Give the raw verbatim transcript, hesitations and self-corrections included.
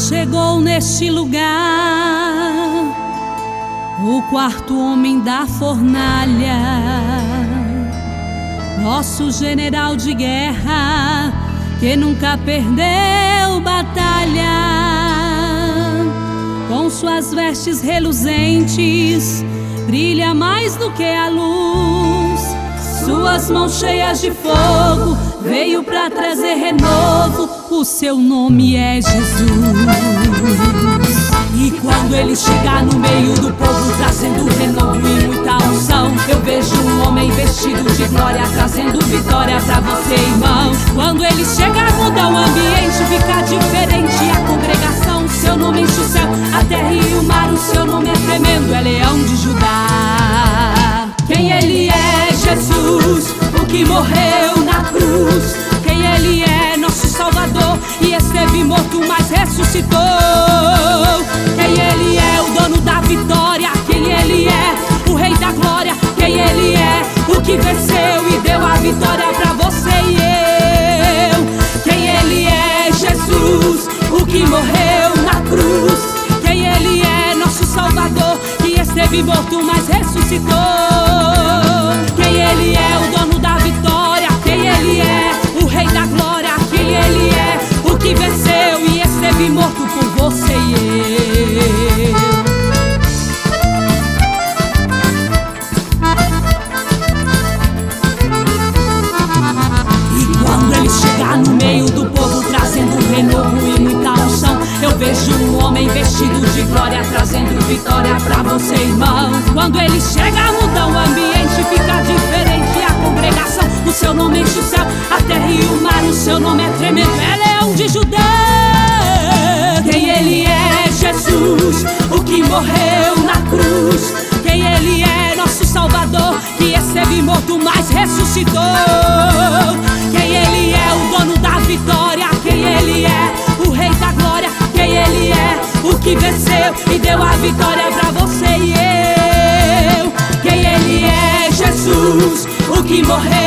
chegou neste lugar o quarto homem da fornalha, nosso general de guerra que nunca perdeu batalha. Com suas vestes reluzentes brilha mais do que a luz, suas mãos cheias de fogo veio pra trazer renovo. O seu nome é Jesus. E quando ele chegar no meio do povo trazendo renovo e muita unção, eu vejo um homem vestido de glória trazendo vitória pra você, irmão. Quando ele chegar muda o ambiente, fica diferente a congregação. O seu nome enche o céu, a terra e o mar. O seu nome é tremendo, é Leão de Judá. Quem ele é? Jesus, o que morreu na cruz. Quem ele é? Nosso Salvador, e esteve morto mas ressuscitou. Quem ele é? O dono da vitória. Quem ele é? O rei da glória. Quem ele é? O que venceu e deu a vitória pra você e eu. Quem ele é? Jesus, o que morreu na cruz. Quem ele é? Nosso Salvador, que esteve morto mas ressuscitou. Quem ele é? O dono da vitória. Quem ele é? O rei da glória. Quem ele é? O que venceu e esteve morto por você e eu. E quando ele chegar no meio do povo trazendo renovo e muita unção, eu vejo um homem vestido de glória trazendo vitória pra você, irmão. Quando ele chega muda o ambiente, fica diferente a congregação. O seu nome enche o céu, a terra e o mar. O seu nome é tremendo, é Leão de Judá. Quem ele é? Jesus, o que morreu na cruz. Quem ele é? Nosso Salvador, que esteve morto mas ressuscitou. Quem ele é? O dono da vitória. Quem ele é? O rei da glória. Quem ele é? O que venceu e deu a vitória pra você e eu. Quem ele é? Jesus, o que morreu